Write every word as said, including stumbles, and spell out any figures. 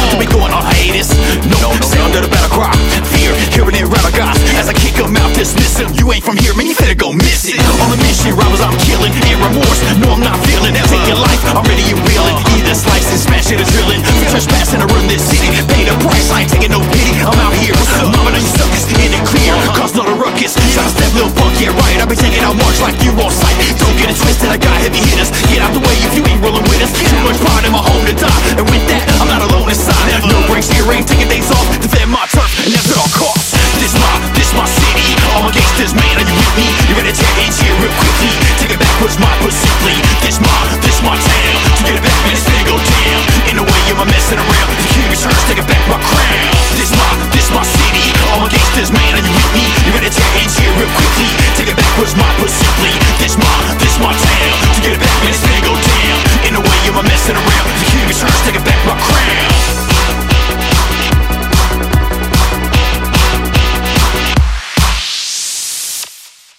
to be going on hiatus. No, sound of the battle cry, fear, hearing it rattle guys as I kick them out, dismiss them. You ain't from here, man, you finna go miss it. On a mission, robbers I'm killing, and remorse, no I'm not feeling. Taking life, I'm ready and willing. Either slicing, smashing or drilling. Trespassing to run this city, pay the price, I ain't taking no pity. I'm out here, mama, know you suckers in the clear, cause not a ruckus. Try to step, little punk, yeah right. I be taking out marks like you on sight. Don't get it twisted, I got heavy hitters. Get out the way if you ain't rolling with us. Too much pride in my home to die, and with that, I'm not alone inside. No breaks here, ain't taking days off. Defend my turf, and that's at all costs. This my, this my city. All my gangsters, man, are you with me? You ready to tear it here real quickly? Take it backwards, my simply. This my, this my town. To get it back, man, it's finna go down. In the way, you're messing around.